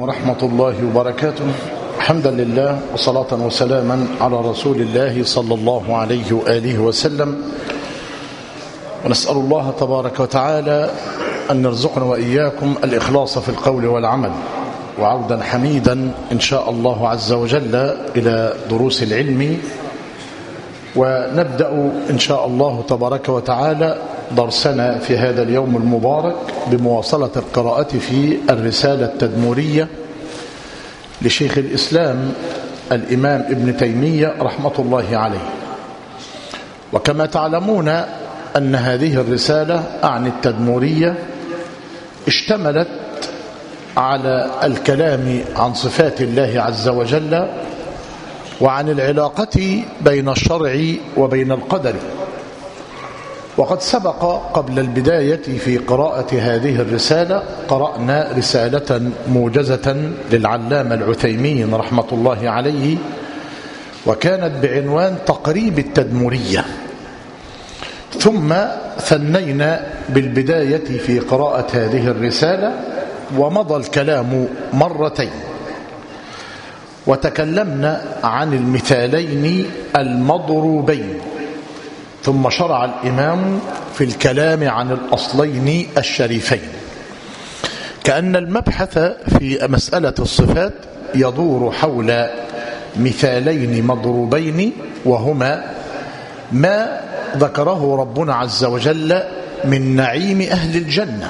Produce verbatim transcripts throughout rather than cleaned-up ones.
ورحمة الله وبركاته. حمدا لله وصلاة وسلاما على رسول الله صلى الله عليه وآله وسلم، ونسأل الله تبارك وتعالى أن يرزقنا وإياكم الإخلاص في القول والعمل، وعودا حميدا إن شاء الله عز وجل إلى دروس العلم. ونبدأ إن شاء الله تبارك وتعالى درسنا في هذا اليوم المبارك بمواصلة القراءة في الرسالة التدمورية لشيخ الإسلام الإمام ابن تيمية رحمة الله عليه. وكما تعلمون أن هذه الرسالة عن التدمورية اشتملت على الكلام عن صفات الله عز وجل وعن العلاقة بين الشرع وبين القدر. وقد سبق قبل البداية في قراءة هذه الرسالة قرأنا رسالة موجزة للعلامة العثيمين رحمة الله عليه، وكانت بعنوان تقريب التدمورية. ثم ثنينا بالبداية في قراءة هذه الرسالة، ومضى الكلام مرتين، وتكلمنا عن المثالين المضروبين. ثم شرع الإمام في الكلام عن الأصلين الشريفين، كأن المبحث في مسألة الصفات يدور حول مثالين مضروبين، وهما ما ذكره ربنا عز وجل من نعيم أهل الجنة،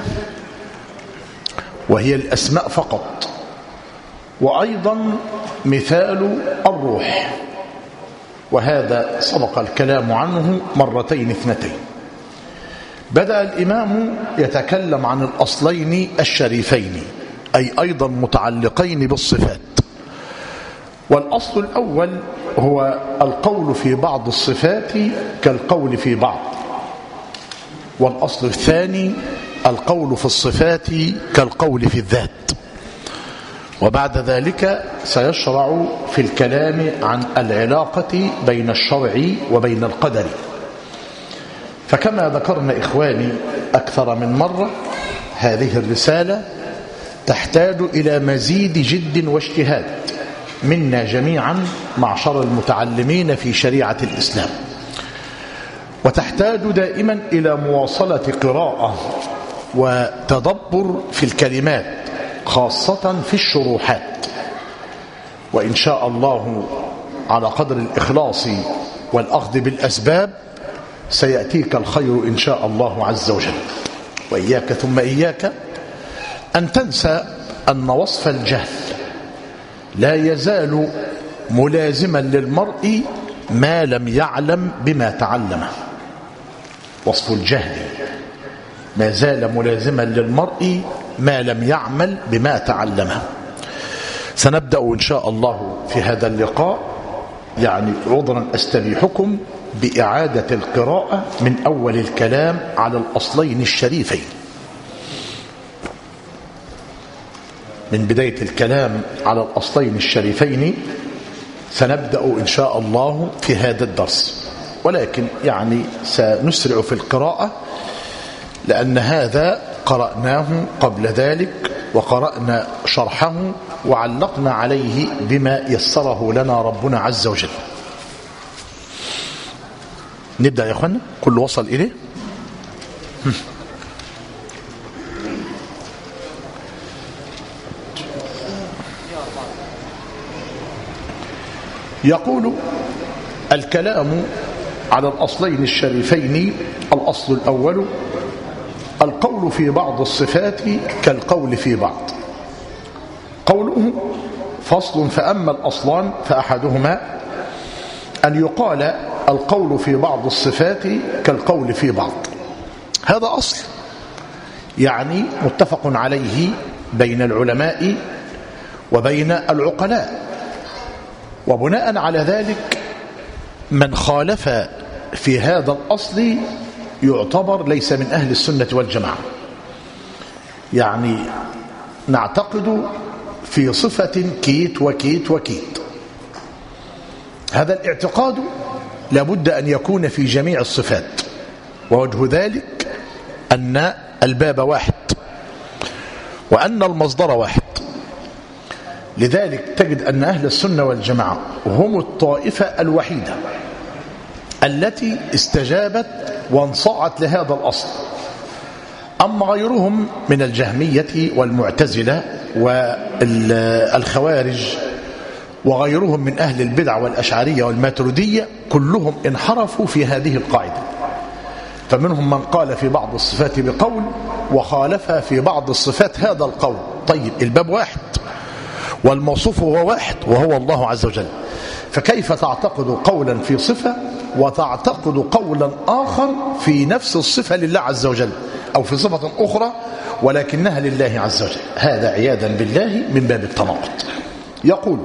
وهي الأسماء فقط، وأيضا مثال الروح، وهذا سبق الكلام عنه مرتين اثنتين. بدأ الإمام يتكلم عن الأصلين الشريفين، أي أيضا متعلقين بالصفات. والأصل الأول هو القول في بعض الصفات كالقول في بعض، والأصل الثاني القول في الصفات كالقول في الذات. وبعد ذلك سيشرع في الكلام عن العلاقة بين الشرع وبين القدر. فكما ذكرنا إخواني أكثر من مرة، هذه الرسالة تحتاج إلى مزيد جد واجتهاد منا جميعا معشر المتعلمين في شريعة الإسلام، وتحتاج دائما إلى مواصلة قراءة وتدبر في الكلمات، خاصة في الشروحات. وإن شاء الله على قدر الإخلاص والأخذ بالأسباب سيأتيك الخير إن شاء الله عز وجل. وإياك ثم إياك أن تنسى أن وصف الجهل لا يزال ملازما للمرء ما لم يعلم بما تعلمه. وصف الجهل ما زال ملازما للمرء ما لم يعمل بما تعلمه. سنبدأ إن شاء الله في هذا اللقاء، يعني عذرا أستبيحكم، بإعادة القراءة من أول الكلام على الأصلين الشريفين. من بداية الكلام على الأصلين الشريفين سنبدأ إن شاء الله في هذا الدرس، ولكن يعني سنسرع في القراءة لأن هذا قرأناه قبل ذلك، وقرأنا شرحه وعلقنا عليه بما يسره لنا ربنا عز وجل. نبدأ يا أخوانا، كل وصل إليه. يقول الكلام على الأصلين الشريفين. الأصل الأول القول في بعض الصفات كالقول في بعض. قوله فصل: فأما الأصلان فأحدهما أن يقال القول في بعض الصفات كالقول في بعض. هذا أصل يعني متفق عليه بين العلماء وبين العقلاء، وبناء على ذلك من خالف في هذا الأصل يعتبر ليس من أهل السنة والجماعة. يعني نعتقد في صفة كيت وكيت وكيت. هذا الاعتقاد لابد أن يكون في جميع الصفات، ووجه ذلك أن الباب واحد وأن المصدر واحد. لذلك تجد أن أهل السنة والجماعة هم الطائفة الوحيدة التي استجابت وانصاعت لهذا الأصل. أما غيرهم من الجهمية والمعتزلة والخوارج وغيرهم من أهل البدع والأشعرية والماتريدية كلهم انحرفوا في هذه القاعدة، فمنهم من قال في بعض الصفات بقول وخالف في بعض الصفات هذا القول. طيب الباب واحد والموصوف هو واحد وهو الله عز وجل، فكيف تعتقد قولا في صفة وتعتقد قولا آخر في نفس الصفة لله عز وجل أو في صفة أخرى ولكنها لله عز وجل؟ هذا عياذا بالله من باب التناقض. يقول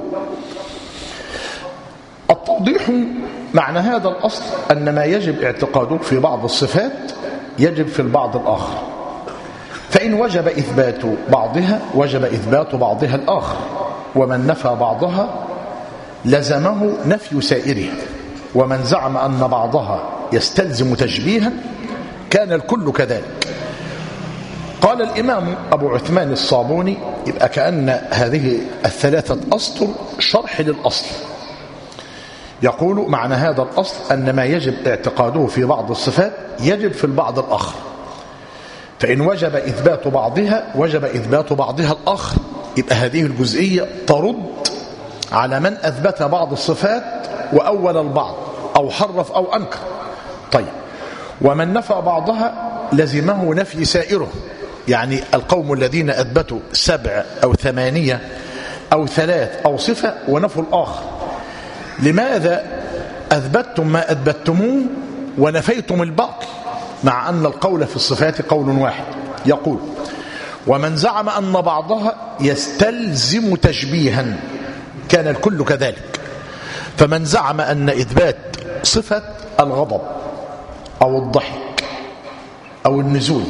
التوضيح معنى هذا الأصل أن ما يجب اعتقاده في بعض الصفات يجب في البعض الآخر، فإن وجب إثبات بعضها وجب إثبات بعضها الآخر، ومن نفى بعضها لزمه نفي سائرها، ومن زعم أن بعضها يستلزم تشبيها كان الكل كذلك. قال الإمام أبو عثمان الصابوني، يبقى كأن هذه الثلاثة أسطر شرح للأصل. يقول معنى هذا الأصل أن ما يجب اعتقاده في بعض الصفات يجب في البعض الآخر، فإن وجب إثبات بعضها وجب إثبات بعضها الآخر. يبقى هذه الجزئية ترد على من أثبت بعض الصفات وأول البعض أو حرف أو أنكر. طيب ومن نفى بعضها لزمه نفي سائره، يعني القوم الذين أثبتوا سبع أو ثمانية أو ثلاث أو صفة ونفوا الآخر، لماذا أثبتتم ما أثبتموه ونفيتم الباقي مع أن القول في الصفات قول واحد؟ يقول ومن زعم أن بعضها يستلزم تشبيها كان الكل كذلك، فمن زعم أن إثبات صفة الغضب أو الضحك أو النزول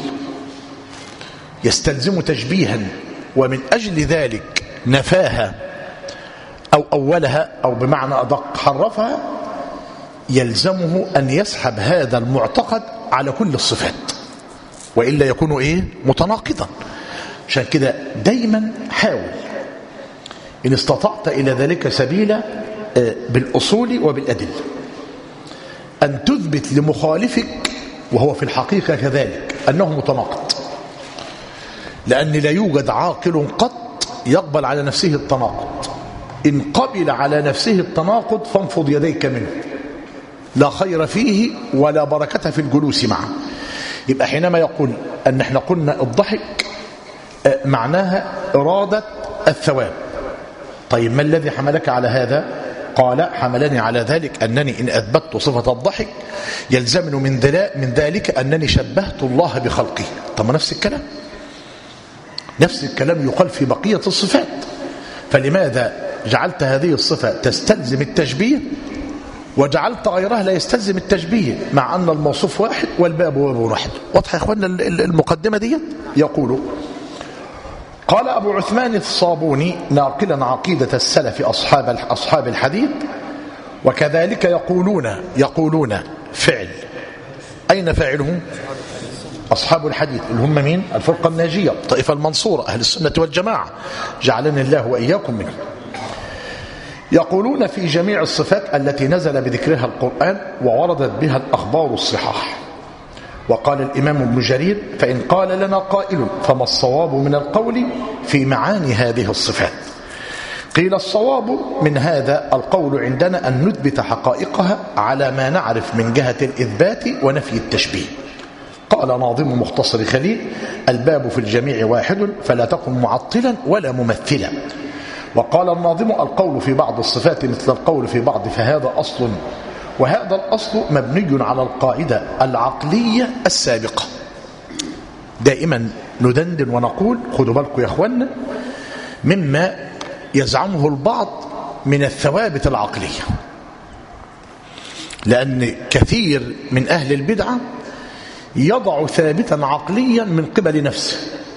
يستلزم تشبيها ومن أجل ذلك نفاها أو أولها أو بمعنى أدق حرفها، يلزمه أن يسحب هذا المعتقد على كل الصفات، وإلا يكون إيه؟ متناقضا. عشان كده دايما حاول إن استطعت إلى ذلك سبيلا بالأصول وبالأدلة أن تثبت لمخالفك وهو في الحقيقة كذلك أنه متناقض، لأن لا يوجد عاقل قط يقبل على نفسه التناقض. إن قبل على نفسه التناقض فانفض يديك منه، لا خير فيه ولا بركة في الجلوس معه. يبقى حينما يقول أن احنا قلنا الضحك معناها إرادة الثواب، طيب ما الذي حملك على هذا؟ قال حملني على ذلك أنني إن أثبت صفة الضحك يلزمني من من ذلك أنني شبهت الله بخلقه. طب نفس الكلام نفس الكلام يقال في بقية الصفات، فلماذا جعلت هذه الصفة تستلزم التشبيه وجعلت غيرها لا يستلزم التشبيه مع أن الموصوف واحد والباب واحد؟ واضح يا إخواننا المقدمة دي؟ يقول قال أبو عثمان الصابوني ناقلا عقيدة السلف أصحاب أصحاب الحديث، وكذلك يقولون يقولون فعل. أين فاعله؟ أصحاب الحديث اللي هم مين؟ الفرقة الناجية، الطائفة المنصورة، أهل السنة والجماعة، جعلني الله وإياكم منهم. يقولون في جميع الصفات التي نزل بذكرها القرآن ووردت بها الأخبار الصحاح. وقال الإمام ابن جرير فإن قال لنا قائل فما الصواب من القول في معاني هذه الصفات؟ قيل الصواب من هذا القول عندنا أن نثبت حقائقها على ما نعرف من جهة الإثبات ونفي التشبيه. قال ناظم مختصر خليل الباب في الجميع واحد فلا تكن معطلا ولا ممثلا. وقال الناظم القول في بعض الصفات مثل القول في بعض فهذا أصل، وهذا الأصل مبني على القاعدة العقلية السابقة. دائما ندندن ونقول خدوا بالكم يا أخوانا مما يزعمه البعض من الثوابت العقلية، لأن كثير من أهل البدعة يضع ثابتا عقليا من قبل نفسه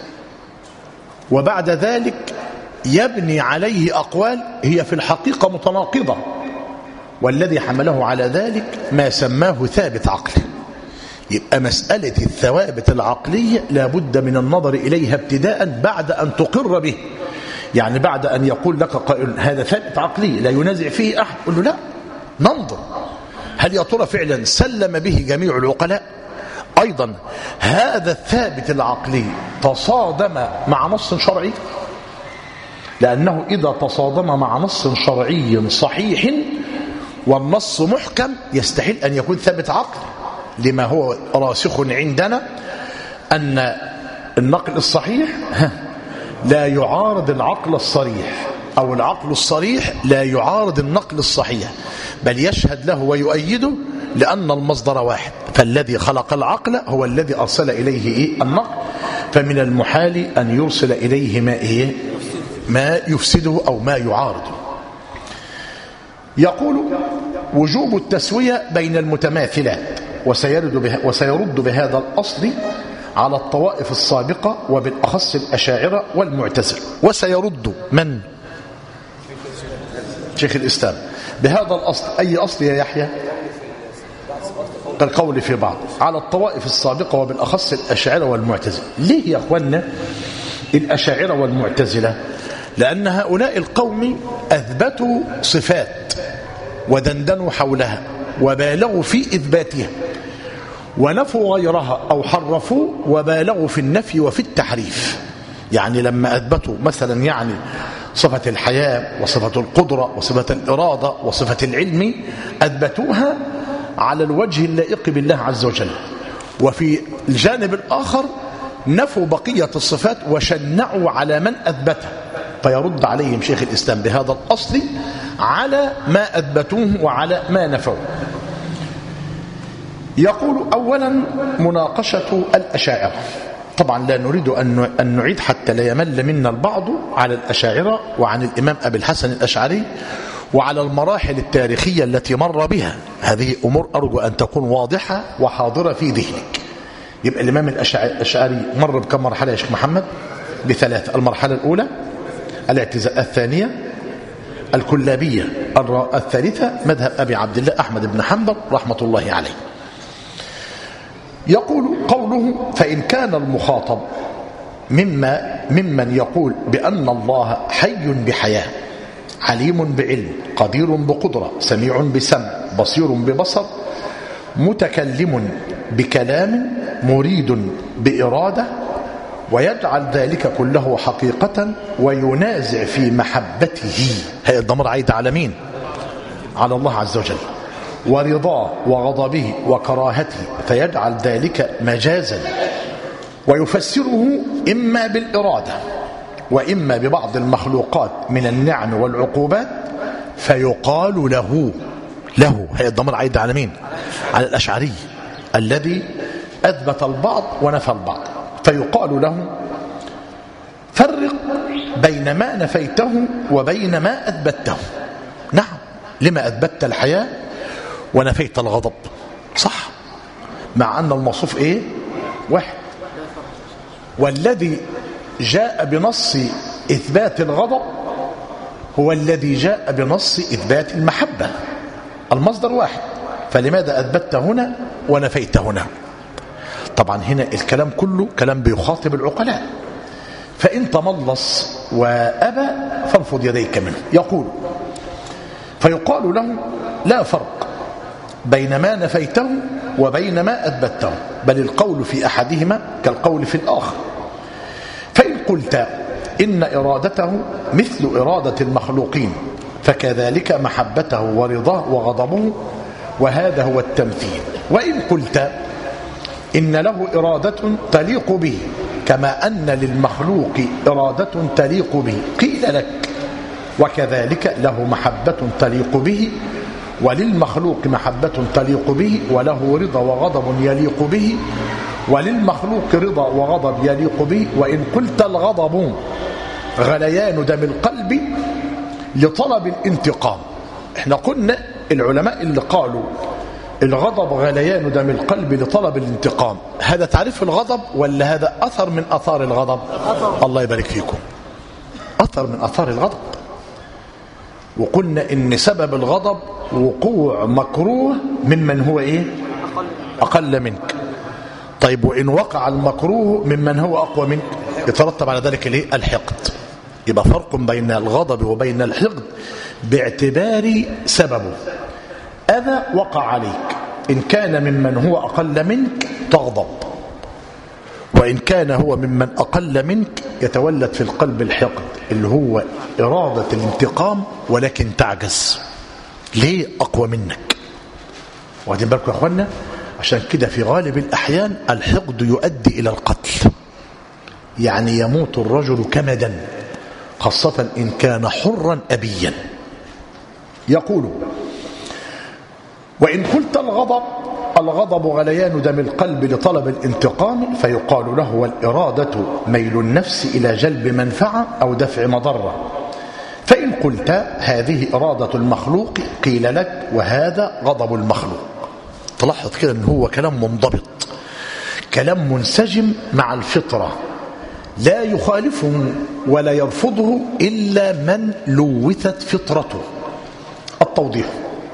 وبعد ذلك يبني عليه أقوال هي في الحقيقة متناقضة، والذي حمله على ذلك ما سماه ثابت عقلي. يبقى مسألة الثوابت العقلية لا بد من النظر إليها ابتداء بعد أن تقر به. يعني بعد أن يقول لك قائل هذا ثابت عقلي لا ينازع فيه أحد، قل له لا، ننظر هل يا ترى فعلا سلم به جميع العقلاء؟ أيضا هذا الثابت العقلي تصادم مع نص شرعي، لأنه إذا تصادم مع نص شرعي صحيح والنص محكم يستحيل أن يكون ثابت عقل، لما هو راسخ عندنا أن النقل الصحيح لا يعارض العقل الصريح، أو العقل الصريح لا يعارض النقل الصحيح، بل يشهد له ويؤيده، لأن المصدر واحد، فالذي خلق العقل هو الذي أرسل إليه إيه؟ النقل، فمن المحال أن يرسل إليه ما, إيه؟ ما يفسده أو ما يعارضه. يقول وجوب التسوية بين المتماثلات، وسيرد, به وسيرد بهذا الأصل على الطوائف السابقة وبالأخص الأشاعرة والمعتزلة. وسيرد من؟ شيخ الإسلام بهذا الأصل. أي أصل يا يحيى؟ القول في بعض على الطوائف السابقة وبالأخص الأشاعرة والمعتزلة. ليه يا أخوانا الأشاعرة والمعتزلة؟ لأن هؤلاء القوم أثبتوا صفات ودندنوا حولها وبالغوا في إثباتها، ونفوا غيرها أو حرفوا وبالغوا في النفي وفي التحريف. يعني لما أثبتوا مثلا يعني صفة الحياة وصفة القدرة وصفة الإرادة وصفة العلم، أثبتوها على الوجه اللائق بالله عز وجل، وفي الجانب الآخر نفوا بقية الصفات وشنعوا على من أثبتها. فيرد عليهم شيخ الإسلام بهذا الأصل على ما أثبتوه وعلى ما نفوه. يقول أولا مناقشة الأشاعرة. طبعا لا نريد أن نعيد حتى لا يمل منا البعض على الأشاعرة وعن الإمام أبي الحسن الأشعري وعلى المراحل التاريخية التي مر بها. هذه أمور أرجو أن تكون واضحة وحاضرة في ذهنك. يبقى الإمام الأشعري مر بكم مرحلة يا شيخ محمد؟ بثلاثة. المرحلة الأولى الاعتزال، الثانية الكلابية، الثالثة مذهب أبي عبد الله أحمد بن حنبل رحمة الله عليه. يقول قوله فإن كان المخاطب مما ممن يقول بأن الله حي بحياة، عليم بعلم، قدير بقدرة، سميع بسمع، بصير ببصر، متكلم بكلام، مريد بإرادة، ويجعل ذلك كله حقيقة وينازع في محبته، هي الضمير عايد على مين؟ على الله عز وجل، ورضاه وغضبه وكراهته، فيجعل ذلك مجازا، ويفسره إما بالإرادة وإما ببعض المخلوقات من النعم والعقوبات، فيقال له له هي الضمير عايد على مين؟ على الأشعري الذي أثبت البعض ونفى البعض. فيقال له فرق بين ما نفيته وبين ما أثبته. نعم، لما أثبت الحياة ونفيت الغضب؟ صح، مع أن الموصوف إيه؟ واحد. والذي جاء بنص إثبات الغضب هو الذي جاء بنص إثبات المحبة، المصدر واحد، فلماذا أثبت هنا ونفيت هنا؟ طبعا هنا الكلام كله كلام بيخاطب العقلاء، فإن تملص وأبى فانفض يديك منه. يقول فيقال له لا فرق بين ما نفيته وبين ما أثبته، بل القول في أحدهما كالقول في الآخر. فإن قلت إن إرادته مثل إرادة المخلوقين فكذلك محبته ورضاه وغضبه، وهذا هو التمثيل. وإن قلت إن له إرادة تليق به كما أن للمخلوق إرادة تليق به، قيل لك وكذلك له محبة تليق به وللمخلوق محبة تليق به، وله رضا وغضب يليق به وللمخلوق رضا وغضب يليق به. وإن قلت الغضب غليان دم القلب لطلب الانتقام، احنا قلنا العلماء اللي قالوا الغضب غليان دم القلب لطلب الانتقام، هذا تعريف الغضب ولا هذا أثر من أثار الغضب؟ أثر. الله يبارك فيكم، أثر من أثار الغضب. وقلنا إن سبب الغضب وقوع مكروه ممن هو إيه؟ أقل منك. طيب وإن وقع المكروه ممن هو أقوى منك يترتب على ذلك الإيه؟ الحقد. يبقى فرق بين الغضب وبين الحقد باعتبار سببه. أذى وقع عليك، إن كان ممن هو أقل منك تغضب، وإن كان هو ممن أقل منك يتولد في القلب الحقد اللي هو إرادة الانتقام، ولكن تعجز ليه؟ أقوى منك. واخدين بالكم يا أخوانا؟ عشان كده في غالب الأحيان الحقد يؤدي إلى القتل، يعني يموت الرجل كمدا، خاصة إن كان حرا أبيا. يقول: وإن قلت الغضب الغضب غليان دم القلب لطلب الانتقام، فيقال له: والإرادة ميل النفس إلى جلب منفعة أو دفع مضرة. فإن قلت هذه إرادة المخلوق، قيل لك: وهذا غضب المخلوق. تلاحظ كده أنه هو كلام منضبط، كلام منسجم مع الفطرة، لا يخالفه ولا يرفضه إلا من لوثت فطرته. التوضيح: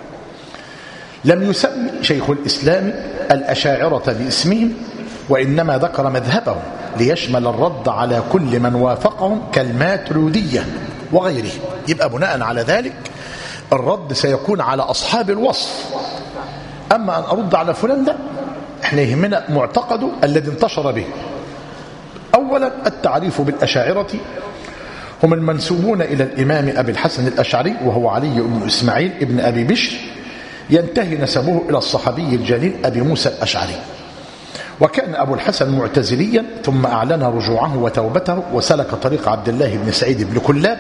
لم يسمي شيخ الإسلام الأشاعرة باسمهم، وإنما ذكر مذهبهم ليشمل الرد على كل من وافقهم كالماتريدية وغيره. يبقى بناء على ذلك الرد سيكون على أصحاب الوصف، أما أن أرد على فلان لا، احنا يهمنا معتقده الذي انتشر به. أولا التعريف بالأشاعرة: هم المنسوبون إلى الإمام أبي الحسن الأشعري، وهو علي بن إسماعيل ابن أبي بشر، ينتهي نسبه إلى الصحابي الجليل أبي موسى الأشعري. وكان أبو الحسن معتزليا، ثم أعلن رجوعه وتوبته وسلك طريق عبد الله بن سعيد بن كلاب،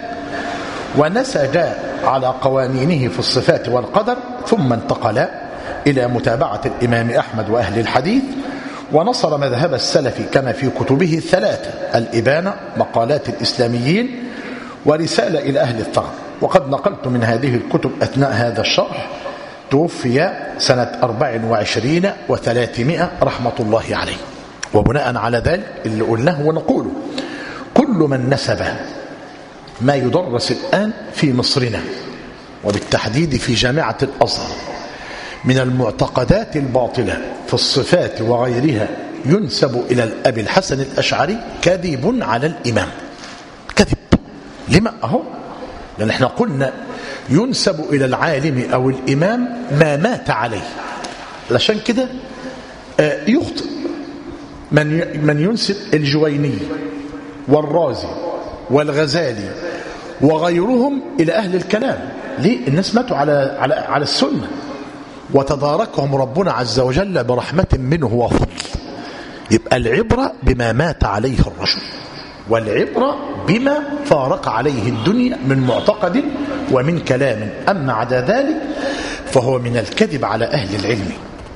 ونسج على قوانينه في الصفات والقدر، ثم انتقل إلى متابعة الإمام أحمد وأهل الحديث، ونصر مذهب السلف كما في كتبه الثلاثة: الإبانة، مقالات الإسلاميين، ورسالة إلى أهل الثغر. وقد نقلت من هذه الكتب أثناء هذا الشرح. توفي سنة أربع وعشرين وثلاثمائة رحمة الله عليه. وبناء على ذلك اللي قلناه ونقوله: كل من نسب ما يدرس الآن في مصرنا وبالتحديد في جامعة الأزهر من المعتقدات الباطلة في الصفات وغيرها ينسب إلى أبي الحسن الأشعري كذب على الإمام. كذب. لما؟ أهو لأن احنا قلنا ينسب إلى العالم أو الإمام ما مات عليه، علشان كده يخطئ من من ينسب الجويني والرازي والغزالي وغيرهم إلى أهل الكلام. ليه؟ الناس ماتوا على على على السنة، وتداركهم ربنا عز وجل برحمة منه وفضل. يبقى العبرة بما مات عليه الرجل، والعبرة بما فارق عليه الدنيا من معتقد ومن كلام. أما عدا ذلك فهو من الكذب على أهل العلم.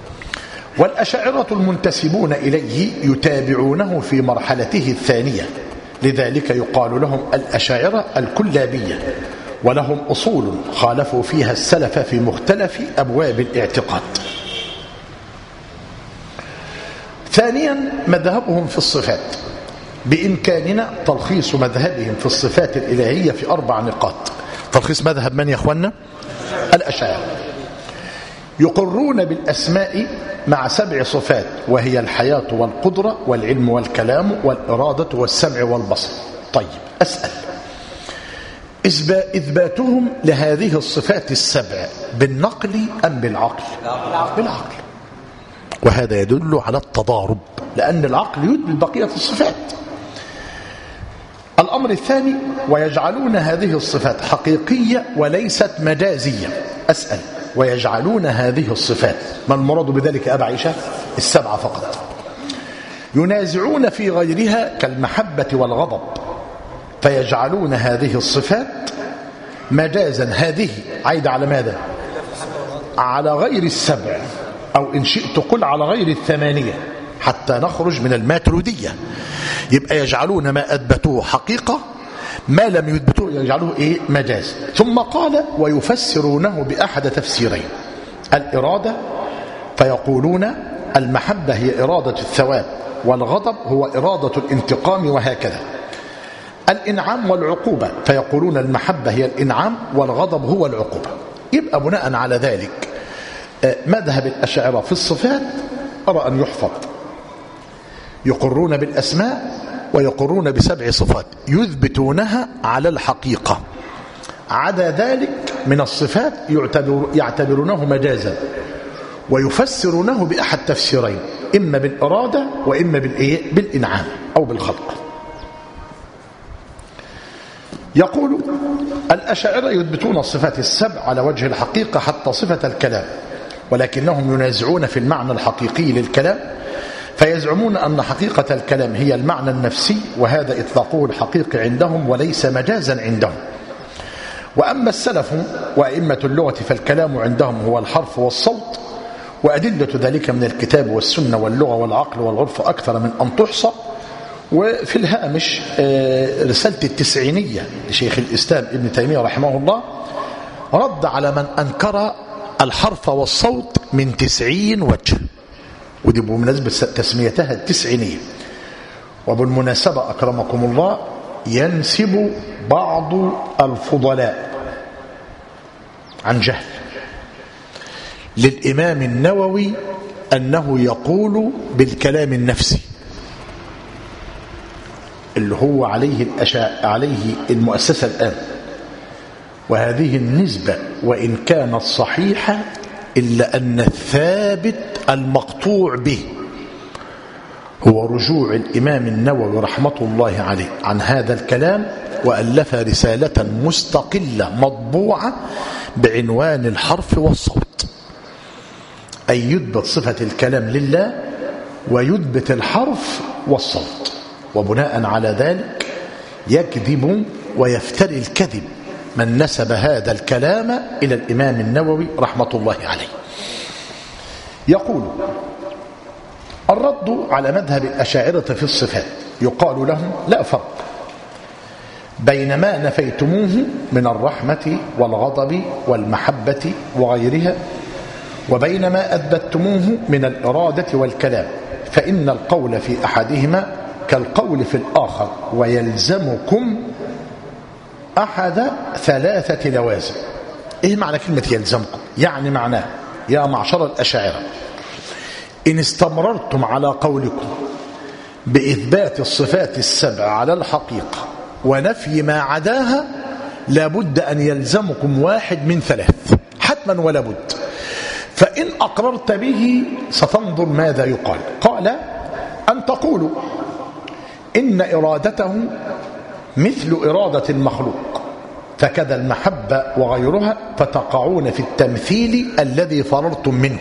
والأشاعرة المنتسبون إليه يتابعونه في مرحلته الثانية، لذلك يقال لهم الأشاعرة الكلابية، ولهم أصول خالفوا فيها السلف في مختلف أبواب الاعتقاد. ثانيا مذهبهم في الصفات. بإمكاننا تلخيص مذهبهم في الصفات الإلهية في أربع نقاط. تلخيص مذهب من يا أخوانا؟ الأشاعرة. يقرون بالأسماء مع سبع صفات، وهي الحياة والقدرة والعلم والكلام والإرادة والسمع والبصر. طيب أسأل، إثباتهم لهذه الصفات السبع بالنقل أم بالعقل؟ بالعقل. وهذا يدل على التضارب، لأن العقل يثبت بقية الصفات. الأمر الثاني: ويجعلون هذه الصفات حقيقية وليست مجازية. أسأل، ويجعلون هذه الصفات، ما المراد بذلك أبا عائشة؟ السبعة فقط. ينازعون في غيرها كالمحبة والغضب، فيجعلون هذه الصفات مجازا. هذه عايدة على ماذا؟ على غير السبع، أو إن شئت قل على غير الثمانية، حتى نخرج من الماتريدية. يبقى يجعلون ما أثبتوه حقيقة، ما لم يثبتوه يجعلوه إيه؟ مجاز. ثم قال: ويفسرونه بأحد تفسيرين: الإرادة، فيقولون المحبة هي إرادة الثواب، والغضب هو إرادة الانتقام، وهكذا. الإنعام والعقوبة، فيقولون المحبة هي الإنعام والغضب هو العقوبة. يبقى بناء على ذلك مذهب الأشاعرة في الصفات أرى أن يحفظ: يقرون بالأسماء ويقرون بسبع صفات يثبتونها على الحقيقة، عدا ذلك من الصفات يعتبر يعتبرونه مجازا ويفسرونه بأحد تفسيرين، إما بالإرادة وإما بالإيه؟ بالإنعام أو بالخلق. يقول الأشاعرة يثبتون الصفات السبع على وجه الحقيقة حتى صفة الكلام، ولكنهم ينازعون في المعنى الحقيقي للكلام، فيزعمون أن حقيقة الكلام هي المعنى النفسي، وهذا إطلاقه الحقيقي عندهم وليس مجازا عندهم. وأما السلف وأئمة اللغة فالكلام عندهم هو الحرف والصوت، وأدلة ذلك من الكتاب والسنة واللغة والعقل والعرف أكثر من أن تحصى. وفي الهامش رسالة التسعينية لشيخ الإسلام ابن تيمية رحمه الله رد على من أنكر الحرف والصوت من تسعين وجه، ودي بمناسبة تسميتها التسعينية. وبالمناسبة أكرمكم الله ينسب بعض الفضلاء عن جهل للإمام النووي أنه يقول بالكلام النفسي اللي هو عليه الأشاء عليه المؤسسة الآن، وهذه النسبة وإن كانت صحيحة إلا أن الثابت المقطوع به هو رجوع الإمام النووي رحمة الله عليه عن هذا الكلام، وألف رسالة مستقلة مطبوعة بعنوان الحرف والصوت، أي يثبت صفة الكلام لله ويثبت الحرف والصوت، وبناء على ذلك يكذب ويفتري الكذب من نسب هذا الكلام إلى الإمام النووي رحمة الله عليه. يقول الرد على مذهب الأشاعرة في الصفات، يقال لهم لا فرق بين ما نفيتموه من الرحمة والغضب والمحبة وغيرها وبين ما أثبتموه من الإرادة والكلام، فإن القول في أحدهما كالقول في الآخر، ويلزمكم أحد ثلاثة لوازم. إيه معنى كلمة يلزمكم؟ يعني معناه يا معشر الأشاعرة إن استمررتم على قولكم بإثبات الصفات السبع على الحقيقة ونفي ما عداها لابد أن يلزمكم واحد من ثلاث حتما ولا بد. فإن أقررت به ستنظر ماذا يقال. قال أن تقولوا إن إرادته مثل إرادة المخلوق، فكذا المحبة وغيرها، فتقعون في التمثيل الذي فررتم منه،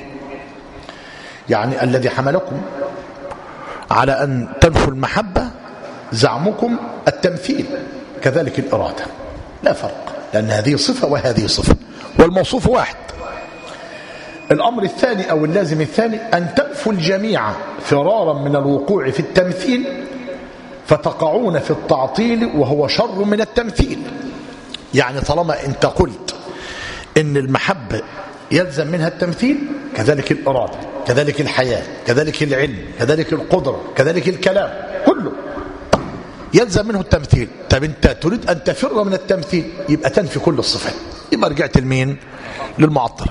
يعني الذي حملكم على أن تنفوا المحبة زعمكم التمثيل، كذلك الإرادة لا فرق، لأن هذه صفة وهذه صفة والموصوف واحد. الأمر الثاني أو اللازم الثاني أن تنفوا الجميع فرارا من الوقوع في التمثيل، فتقعون في التعطيل وهو شر من التمثيل. يعني طالما أنت قلت إن المحبة يلزم منها التمثيل، كذلك الإرادة، كذلك الحياة، كذلك العلم، كذلك القدرة، كذلك الكلام، كله يلزم منه التمثيل. طب أنت تريد أن تفر من التمثيل يبقى تنفي كل الصفات، يبقى رجعت لمين؟ للمعطلة.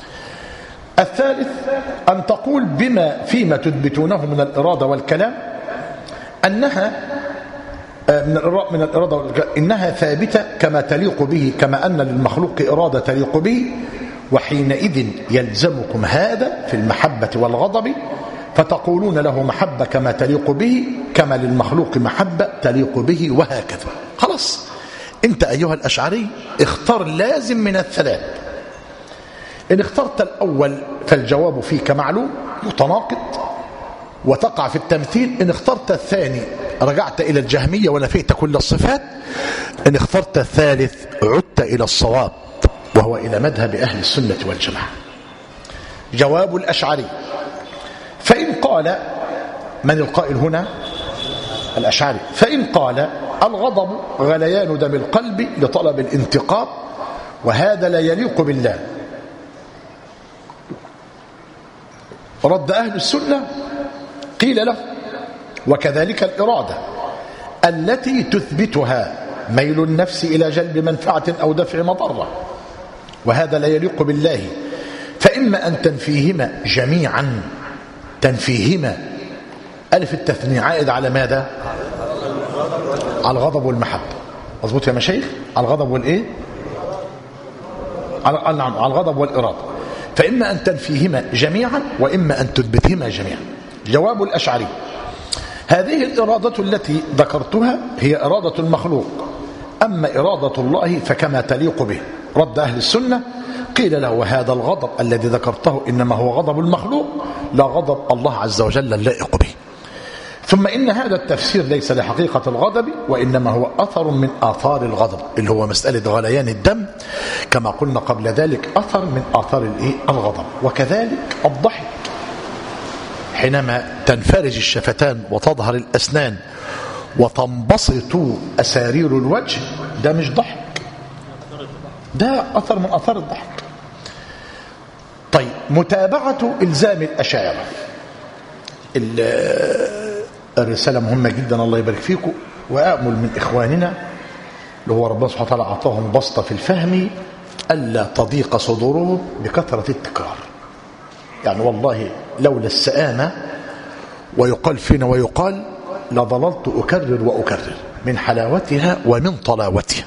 الثالث أن تقول بما فيما تثبتونه من الإرادة والكلام أنها من الإرادة والكلام إنها ثابتة كما تليق به، كما أن للمخلوق إرادة تليق به، وحينئذ يلزمكم هذا في المحبة والغضب، فتقولون له محبة كما تليق به كما للمخلوق محبة تليق به، وهكذا. خلاص أنت أيها الأشعري اختار لازم من الثلاث. إن اخترت الأول فالجواب فيك معلوم متناقض وتقع في التمثيل. إن اخترت الثاني رجعت إلى الجهمية ونفيت كل الصفات. إن اخترت الثالث عدت إلى الصواب وهو إلى مذهب أهل السنة والجماعة. جواب الأشعري: فإن قال، من القائل هنا؟ الأشعري. فإن قال الغضب غليان دم القلب لطلب الانتقام وهذا لا يليق بالله، رد أهل السنة قيل له وكذلك الإرادة التي تثبتها ميل النفس إلى جلب منفعة أو دفع مضرة، وهذا لا يليق بالله، فإما أن تنفيهما جميعا، تنفيهما ألف التثنية عائد على ماذا؟ على الغضب والمحبة. مظبوط يا مشايخ؟ على الغضب والايه؟ على نعم على الغضب والإرادة. فإما أن تنفيهما جميعا وإما أن تثبتهما جميعا. جواب الأشعري: هذه الإرادة التي ذكرتها هي إرادة المخلوق، أما إرادة الله فكما تليق به. رد أهل السنة: قيل له: وهذا الغضب الذي ذكرته إنما هو غضب المخلوق لا غضب الله عز وجل اللائق به. ثم إن هذا التفسير ليس لحقيقة الغضب وإنما هو أثر من آثار الغضب، اللي هو مسألة غليان الدم كما قلنا قبل ذلك، أثر من آثار الغضب. وكذلك الضحك، حينما تنفرج الشفتان وتظهر الأسنان وتنبسط أسارير الوجه، ده مش ضحك، ده أثر من آثار الضحك. طيب، متابعة إلزام الأشاعرة. الرسالة مهمة جدا، الله يبارك فيكم. وأأمل من إخواننا اللي هو ربنا سبحانه وتعالى أعطاهم بسطة في الفهم ألا تضيق صدورهم بكثرة التكرار. يعني والله لولا السآمة ويقال فينا ويقال لظللت أكرر وأكرر من حلاوتها ومن طلاوتها.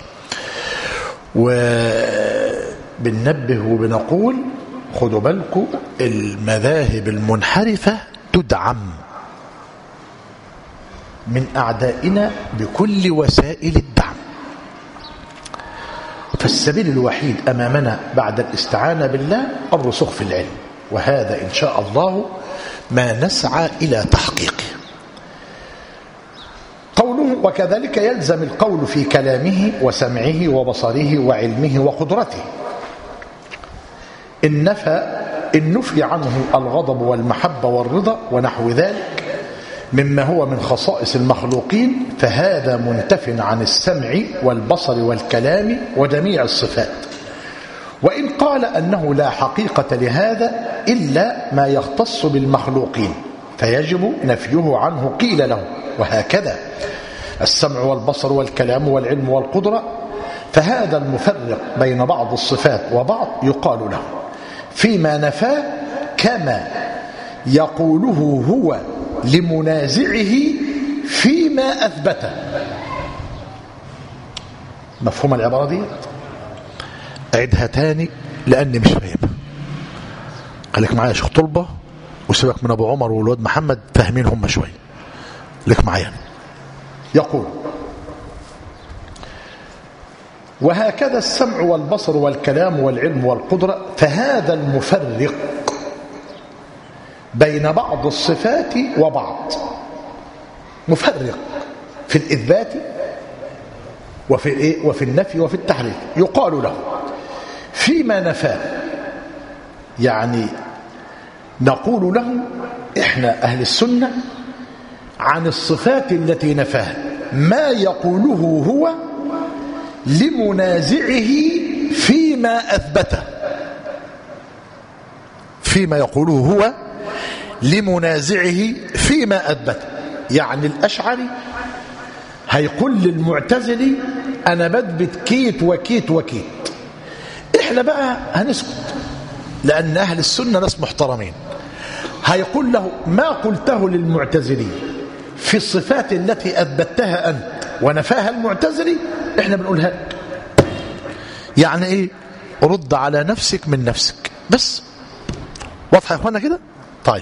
وبننبه وبنقول خدوا بالكم، المذاهب المنحرفة تدعم من أعدائنا بكل وسائل الدعم. فالسبيل الوحيد أمامنا بعد الاستعانة بالله الرسوخ في العلم، وهذا إن شاء الله ما نسعى إلى تحقيقه. قوله: وكذلك يلزم القول في كلامه وسمعه وبصره وعلمه وقدرته. إن نفى إن نفي عنه الغضب والمحبة والرضا ونحو ذلك مما هو من خصائص المخلوقين فهذا منتف عن السمع والبصر والكلام وجميع الصفات. وإن قال أنه لا حقيقة لهذا إلا ما يختص بالمخلوقين فيجب نفيه عنه قيل له. وهكذا السمع والبصر والكلام والعلم والقدرة، فهذا المفرق بين بعض الصفات وبعض يقال له فيما نفاه كما يقوله هو لمنازعه فيما أثبته. مفهوم العبارة دي؟ أعدها تاني لأني مش فاهم. خليك معايا يا شيخ طلبة وسيبك من أبو عمر والواد محمد، فاهمين هم شوية. لك معايا. يقول: وهكذا السمع والبصر والكلام والعلم والقدرة فهذا المفرق بين بعض الصفات وبعض، مفرق في الإثبات وفي الإيه؟ وفي النفي وفي التحريف. يقال له فيما نفاه، يعني نقول له إحنا أهل السنة عن الصفات التي نفاها ما يقوله هو لمنازعه فيما أثبته، فيما يقوله هو لمنازعه فيما أثبته. يعني الأشعري هيقول للمعتزلي أنا بثبت كيت وكيت وكيت، إحنا بقى هنسكت لأن أهل السنة ناس محترمين. هيقول له ما قلته للمعتزلي في الصفات التي أثبتها أنت ونفاها المعتزلي إحنا بنقولها لك. يعني إيه؟ رد على نفسك من نفسك بس. واضح يا أخوانا كده؟ طيب،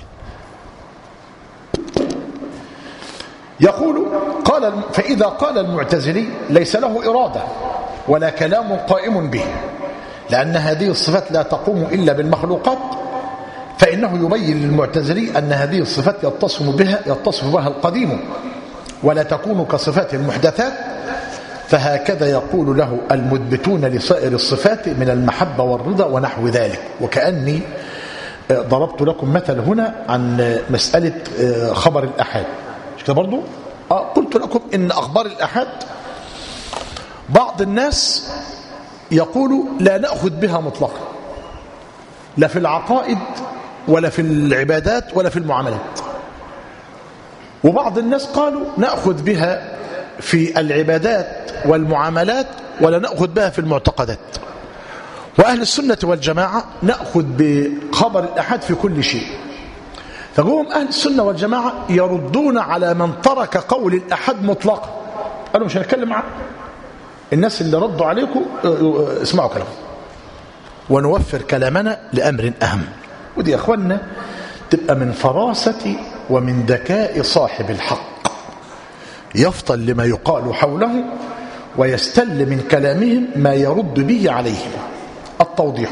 يقول قال فإذا قال المعتزلي ليس له إرادة ولا كلام قائم به لأن هذه الصفات لا تقوم إلا بالمخلوقات، فإنه يبين للمعتزلي أن هذه الصفات يتصف بها يتصف بها القديم ولا تكون كصفات المحدثات. فهكذا يقول له المثبتون لسائر الصفات من المحبة والرضا ونحو ذلك. وكأني ضربت لكم مثل هنا عن مسألة خبر الأحاد، مش كده برضو؟ آه قلت لكم إن أخبار الأحاد بعض الناس يقول لا نأخذ بها مطلقا، لا في العقائد ولا في العبادات ولا في المعاملات. وبعض الناس قالوا نأخذ بها في العبادات والمعاملات ولا نأخذ بها في المعتقدات. وأهل السنة والجماعة نأخذ بخبر الأحد في كل شيء. فقوم أهل السنة والجماعة يردون على من ترك قول الأحد مطلقا قالوا مش هنتكلم معاه، الناس اللي ردوا عليكم اسمعوا كلام ونوفر كلامنا لأمر أهم. ودي يا أخوانا تبقى من فراسة ومن ذكاء صاحب الحق، يفطن لما يقال حوله ويستل من كلامهم ما يرد به عليهم. التوضيح: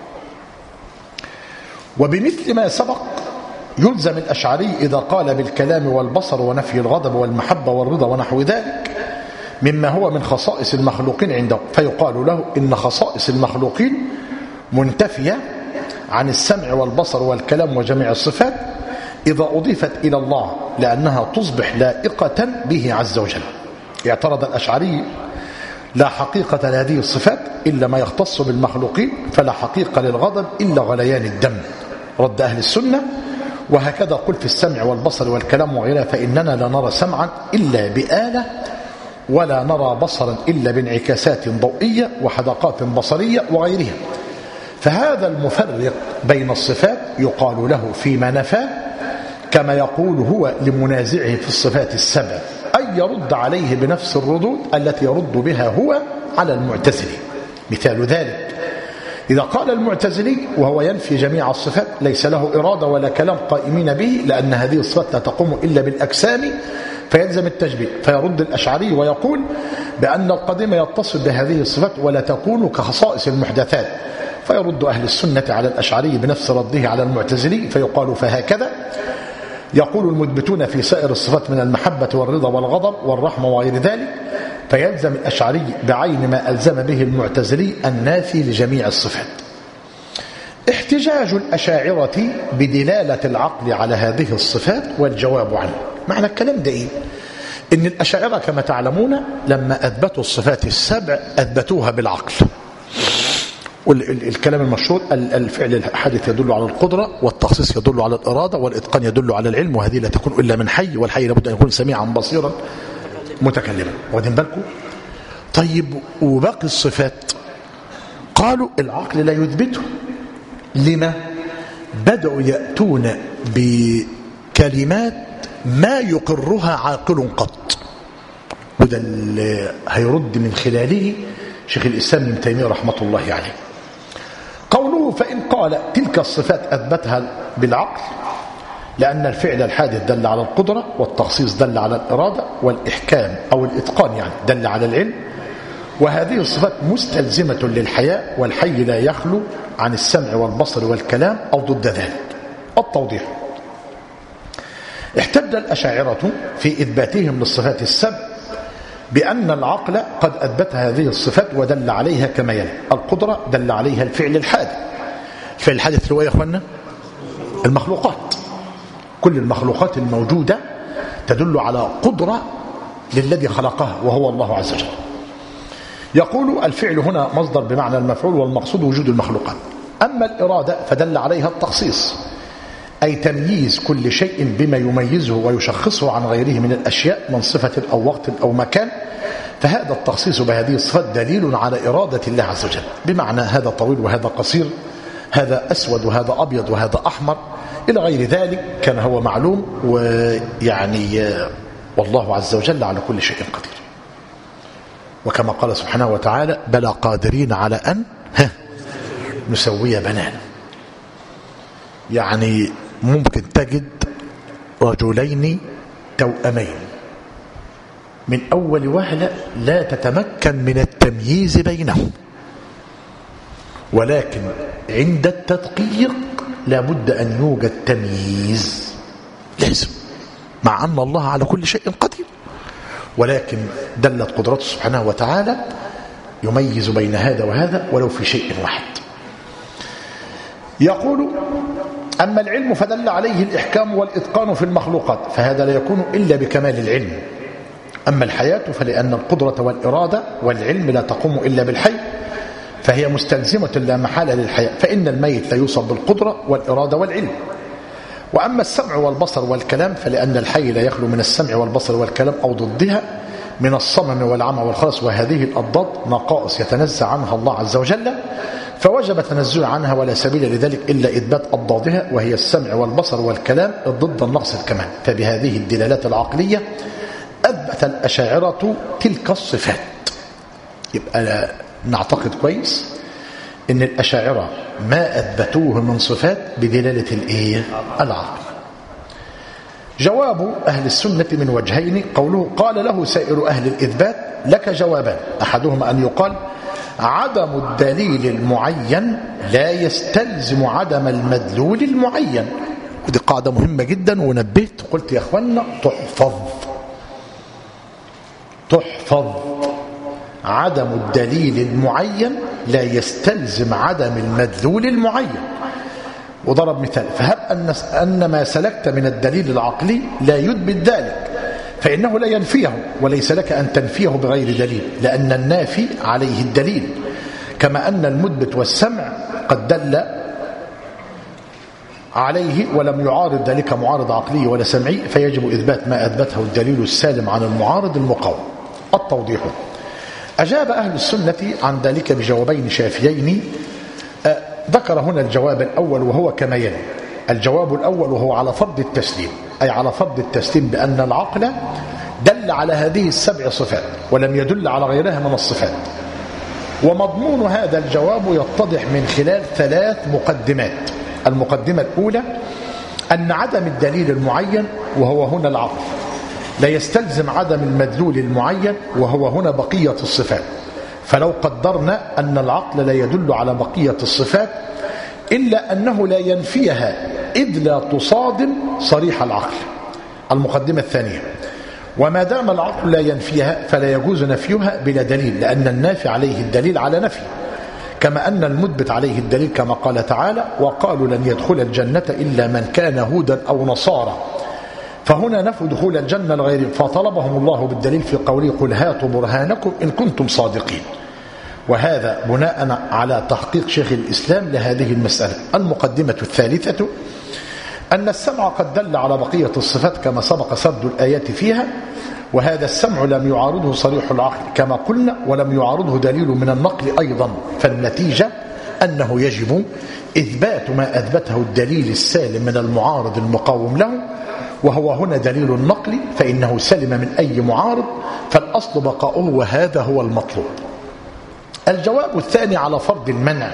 وبمثل ما سبق يلزم الأشعري إذا قال بالكلام والبصر ونفي الغضب والمحبة والرضا ونحو ذلك مما هو من خصائص المخلوقين عنده، فيقال له إن خصائص المخلوقين منتفية عن السمع والبصر والكلام وجميع الصفات إذا أضيفت إلى الله لأنها تصبح لائقة به عز وجل. اعترض الأشعري: لا حقيقة لهذه الصفات إلا ما يختص بالمخلوقين، فلا حقيقة للغضب إلا غليان الدم. رد أهل السنة: وهكذا قل في السمع والبصر والكلام وغيرها، فإننا لا نرى سمعا إلا بآلة ولا نرى بصرا إلا بانعكاسات ضوئية وحدقات بصرية وغيرها. فهذا المفرق بين الصفات يقال له فيما نفاه كما يقول هو لمنازعه في الصفات السبع، أي يرد عليه بنفس الردود التي يرد بها هو على المعتزلي. مثال ذلك: إذا قال المعتزلي وهو ينفي جميع الصفات ليس له إرادة ولا كلام قائمين به لأن هذه الصفات لا تقوم إلا بالأجسام فيلزم التشبيه، فيرد الأشعري ويقول بأن القديم يتصل بهذه الصفات ولا تكون كخصائص المحدثات، فيرد أهل السنة على الأشعري بنفس رده على المعتزلي فيقال فهكذا يقول المثبتون في سائر الصفات من المحبة والرضا والغضب والرحمة وغير ذلك، فيلزم الأشعري بعين ما ألزم به المعتزلي النافي لجميع الصفات. احتجاج الأشاعرة بدلالة العقل على هذه الصفات والجواب عنه. معنى الكلام ده إيه؟ إن الأشاعرة كما تعلمون لما أثبتوا الصفات السبع أثبتوها بالعقل، والكلام المشهور الفعل الحادث يدل على القدرة، والتخصيص يدل على الإرادة، والإتقان يدل على العلم، وهذه لا تكون إلا من حي، والحي لابد أن يكون سميعا بصيرا متكلما. واخدين بالكم؟ طيب وباقي الصفات قالوا العقل لا يثبته. لما؟ بدأوا يأتون بكلمات ما يقرها عاقل قط، وده اللي هيرد من خلاله شيخ الإسلام ابن تيمية رحمة الله عليه. قوله فإن قال تلك الصفات أثبتها بالعقل لأن الفعل الحادث دل على القدرة، والتخصيص دل على الإرادة، والإحكام أو الإتقان يعني دل على العلم، وهذه الصفات مستلزمة للحياة، والحي لا يخلو عن السمع والبصر والكلام أو ضد ذلك. التوضيح: احتج الأشاعرة في إثباتهم للصفات السبع بأن العقل قد أثبت هذه الصفات ودل عليها كما يلي: القدرة دل عليها الفعل الحادث. الفعل الحادث هو يا أخوانا المخلوقات، كل المخلوقات الموجودة تدل على قدرة للذي خلقها وهو الله عز وجل. يقول الفعل هنا مصدر بمعنى المفعول، والمقصود وجود المخلوقات. أما الإرادة فدل عليها التخصيص، أي تمييز كل شيء بما يميزه ويشخصه عن غيره من الأشياء من صفة أو وقت أو مكان، فهذا التخصيص بهذه الصفات دليل على إرادة الله عز وجل، بمعنى هذا طويل وهذا قصير، هذا أسود وهذا أبيض وهذا أحمر إلى غير ذلك، كان هو معلوم. ويعني والله عز وجل على كل شيء قدير، وكما قال سبحانه وتعالى بلى قادرين على أن نسوي بنانا. يعني ممكن تجد رجلين توأمين من أول وهلة لا تتمكن من التمييز بينهم، ولكن عند التدقيق لابد أن يوجد تمييز لازم، مع أن الله على كل شيء قدير، ولكن دلت قدرته سبحانه وتعالى يميز بين هذا وهذا ولو في شيء واحد. يقول أما العلم فدل عليه الإحكام والإتقان في المخلوقات، فهذا لا يكون إلا بكمال العلم. أما الحياة فلأن القدرة والإرادة والعلم لا تقوم إلا بالحي، فهي مستلزمة لا محالة للحياة، فإن الميت لا يوصف بالقدرة والإرادة والعلم. وأما السمع والبصر والكلام فلأن الحي لا يخلو من السمع والبصر والكلام أو ضدها من الصمم والعمى والخرس، وهذه الأضداد نقائص يتنزع عنها الله عز وجل، فوجب تنزل عنها ولا سبيل لذلك إلا إثبات أضدادها، وهي السمع والبصر والكلام ضد النقص الكمال. فبهذه الدلالات العقلية أثبت أثبت الأشاعرة تلك الصفات. يبقى نعتقد كويس إن الأشاعرة ما أثبتوه من صفات بدلالة الإيه؟ العقل. جواب أهل السنة من وجهين: قوله قال له سائر أهل الإثبات لك جوابان، أحدهما أن يقال عدم الدليل المعين لا يستلزم عدم المدلول المعين. ودي قاعدة مهمة جدا، ونبهت قلت يا أخوانا تحفظ تحفظ عدم الدليل المعين لا يستلزم عدم المدلول المعين. وضرب مثال: فهب أن أن ما سلكت من الدليل العقلي لا يثبت ذلك، فإنه لا ينفيه، وليس لك أن تنفيه بغير دليل، لأن النافي عليه الدليل، كما أن المثبت والسمع قد دل عليه ولم يعارض ذلك معارض عقلي ولا سمعي، فيجب إثبات ما أثبته الدليل السالم عن المعارض المقاوم. التوضيح: أجاب أهل السنة عن ذلك بجوابين شافيين. أه ذكر هنا الجواب الأول وهو كما يلي: الجواب الأول وهو على فرض التسليم، أي على فرض التسليم بأن العقل دل على هذه السبع صفات ولم يدل على غيرها من الصفات. ومضمون هذا الجواب يتضح من خلال ثلاث مقدمات. المقدمة الأولى أن عدم الدليل المعين وهو هنا العقل لا يستلزم عدم المدلول المعين وهو هنا بقية الصفات، فلو قدرنا أن العقل لا يدل على بقية الصفات إلا أنه لا ينفيها إذ لا تصادم صريح العقل. المقدمة الثانية: وما دام العقل لا ينفيها فلا يجوز نفيها بلا دليل، لأن النافي عليه الدليل على نفي، كما أن المثبت عليه الدليل، كما قال تعالى: وقالوا لن يدخل الجنة إلا من كان هودا أو نصارى، فهنا نفوا دخول الجنة لغيرهم، فطلبهم الله بالدليل في قوله: قل هاتوا برهانكم إن كنتم صادقين. وهذا بناء على تحقيق شيخ الإسلام لهذه المسألة. المقدمة الثالثة أن السمع قد دل على بقية الصفات كما سبق سرد الآيات فيها، وهذا السمع لم يعارضه صريح العقل كما قلنا، ولم يعارضه دليل من النقل أيضا، فالنتيجة أنه يجب إثبات ما أثبته الدليل السالم من المعارض المقاوم له، وهو هنا دليل النقل، فإنه سلم من أي معارض، فالأصل بقاؤه، وهذا هو المطلوب. الجواب الثاني على فرض المنع: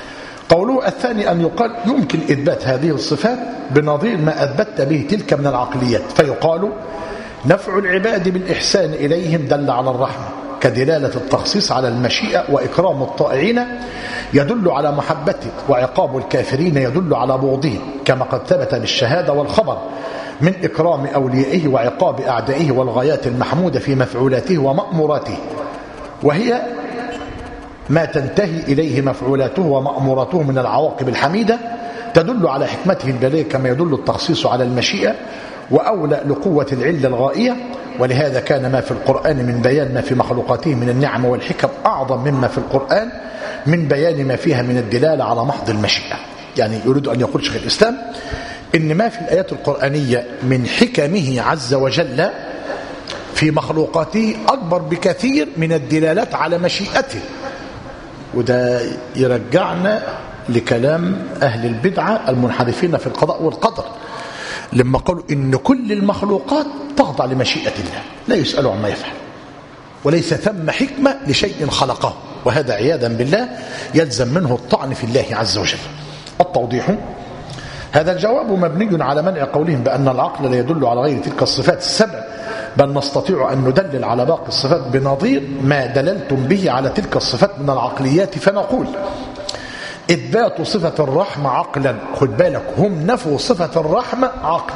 قوله الثاني أن يقال يمكن إثبات هذه الصفات بنظير ما أثبت به تلك من العقليات، فيقال نفع العباد بالإحسان إليهم دل على الرحمة، كدلالة التخصيص على المشيئة، وإكرام الطائعين يدل على محبته، وعقاب الكافرين يدل على بغضهم، كما قد ثبت بالشهادة والخبر من إكرام أوليائه وعقاب أعدائه، والغايات المحمودة في مفعولاته ومأموراته، وهي ما تنتهي إليه مفعولاته ومأموراته من العواقب الحميدة، تدل على حكمته البالغة، كما يدل التخصيص على المشيئة، وأولى لقوة العلة الغائية. ولهذا كان ما في القرآن من بيان ما في مخلوقاته من النعم والحكم أعظم مما في القرآن من بيان ما فيها من الدلالة على محض المشيئة. يعني يريد أن يقول شيخ الإسلام إن ما في الآيات القرآنية من حكمه عز وجل في مخلوقاته أكبر بكثير من الدلالات على مشيئته. وده يرجعنا لكلام أهل البدعة المنحرفين في القضاء والقدر لما قالوا إن كل المخلوقات تخضع لمشيئة الله، لا يسأل عما يفعل، وليس ثم حكمة لشيء خلقه، وهذا عياذا بالله يلزم منه الطعن في الله عز وجل. التوضيح: هذا الجواب مبني على منع قولهم بأن العقل لا يدل على غير تلك الصفات السبع، بل نستطيع أن ندلل على باقي الصفات بنظير ما دللتم به على تلك الصفات من العقليات، فنقول إثبات صفة الرحمة عقلا. خد بالك، هم نفوا صفة الرحمة عقلا،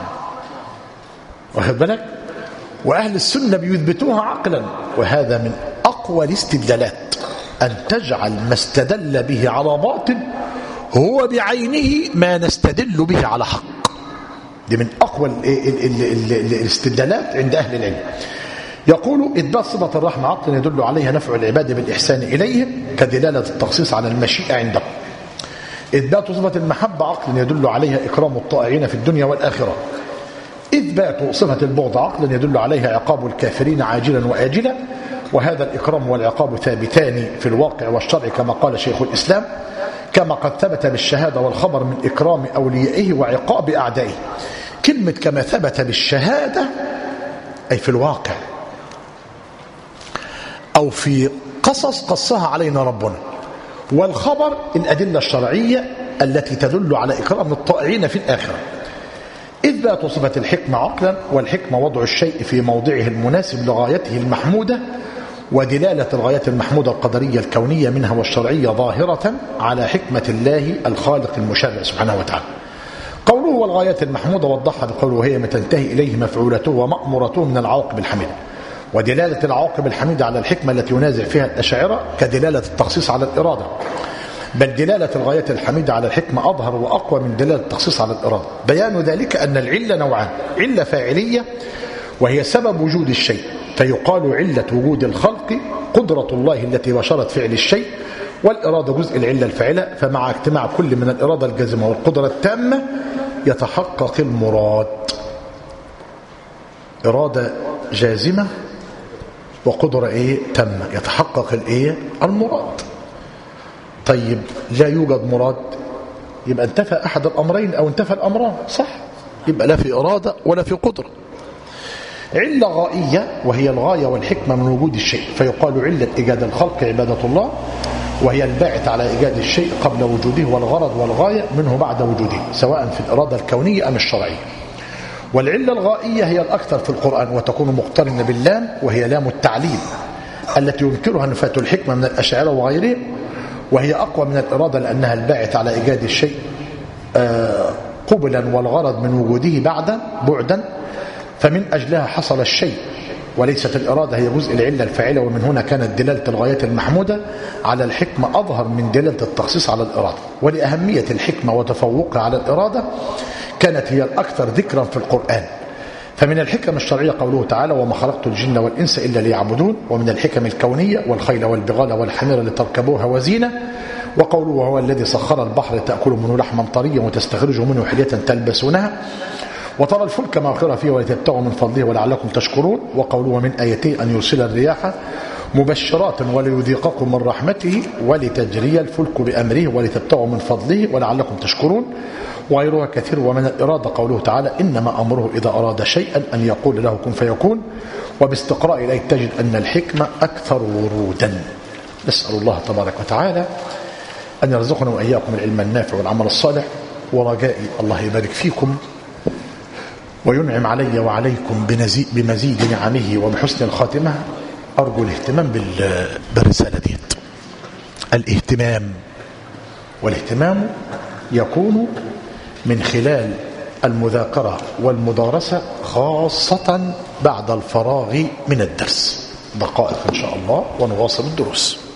واخد بالك، وأهل السنة بيثبتوها عقلا، وهذا من أقوى الاستدلالات، أن تجعل ما استدل به على باطل هو بعينه ما نستدل به على حق. دي من أقوى الاستدلالات عند أهل العلم. يقول إثبات صفة الرحمة عقلا يدل عليها نفع العباد بالإحسان إليهم، كدلالة التخصيص على المشيئة عندهم. إثبات صفة المحبة عقلا يدل عليها إكرام الطائعين في الدنيا والآخرة. إثبات صفة البغض عقلا يدل عليها عقاب الكافرين عاجلا وآجلا، وهذا الإكرام والعقاب ثابتان في الواقع والشرع كما قال شيخ الإسلام، كما قد ثبت بالشهادة والخبر من إكرام أوليائه وعقاب أعدائه. كلمة كما ثبت بالشهادة أي في الواقع، أو في قصص قصها علينا ربنا، والخبر الأدلة الشرعية التي تدل على إكرام الطائعين في الآخرة. إثبات صفة الحكمة عقلا، والحكمة وضع الشيء في موضعه المناسب لغايته المحمودة، ودلالة الغايات المحمودة القدرية الكونية منها والشرعية ظاهرة على حكمة الله الخالق المشرع سبحانه وتعالى. قوله والغايات المحمودة وضحها بقوله وهي ما تنتهي إليه مفعولته ومأمورته من العواقب الحميدة، ودلالة العواقب الحميدة على الحكمة التي ينازع فيها الأشاعرة كدلالة التخصيص على الإرادة، بل دلالة الغايات الحميدة على الحكمة أظهر وأقوى من دلالة التخصيص على الإرادة. بيان ذلك أن العلة نوعان: علة فاعلية وهي سبب وجود الشيء، فيقال علة وجود الخلق قدرة الله التي بشرت فعل الشيء، والإرادة جزء العلة الفاعلة، فمع اجتماع كل من الإرادة الجازمة والقدرة التامة يتحقق المراد. إرادة جازمة وقدرة إيه؟ تامة، يتحقق الإيه؟ المراد. طيب لا يوجد مراد، يبقى انتفى أحد الأمرين أو انتفى الأمران، صح؟ يبقى لا في إرادة ولا في قدرة. علة غائية وهي الغاية والحكمة من وجود الشيء، فيقال علة إيجاد الخلق عبادة الله، وهي الباعث على إيجاد الشيء قبل وجوده، والغرض والغاية منه بعد وجوده، سواء في الإرادة الكونية أم الشرعية. والعلة الغائية هي الأكثر في القرآن، وتكون مقترنة باللام، وهي لام التعليل التي ينكرها نفاة الحكمة من الأشاعرة وغيرهم، وهي أقوى من الإرادة لأنها الباعث على إيجاد الشيء قبلا والغرض من وجوده بعد بعدا، فمن أجلها حصل الشيء، وليست الإرادة هي جزء العلة الفاعلة. ومن هنا كانت دلالة الغايات المحمودة على الحكمة أظهر من دلالة التخصيص على الإرادة. ولأهمية الحكمة وتفوقها على الإرادة كانت هي الأكثر ذكرا في القرآن. فمن الحكم الشرعية قوله تعالى وما خلقت الجن والإنس إلا ليعبدون، ومن الحكم الكونية والخيل والبغال والحمير لتركبوها وزينة، وقوله وهو الذي سخر البحر تأكل منه لحما طريا وتستخرجوا منه حلية تلبسونها، وترى الفلك مواخر فيه ولتبتغوا من فضله ولعلكم تشكرون، وقوله من آياته أن يرسل الرياح مبشرات وليذيقكم من رحمته ولتجري الفلك بأمره ولتبتغوا من فضله ولعلكم تشكرون، وغيرها كثير. ومن الإرادة قوله تعالى إنما أمره إذا أراد شيئا أن يقول له كن فيكون، وباستقراء إليه تجد أن الحكمة أكثر ورودا. نسأل الله تبارك وتعالى أن يرزقنا وإياكم العلم النافع والعمل الصالح، ورجائي الله يبارك فيكم وينعم علي وعليكم بمزيد نعمه وبحسن الخاتمة. أرجو الاهتمام بالرسالة دي، الاهتمام، والاهتمام يكون من خلال المذاكرة والمدارسة، خاصة بعد الفراغ من الدرس. دقائق إن شاء الله ونواصل الدروس.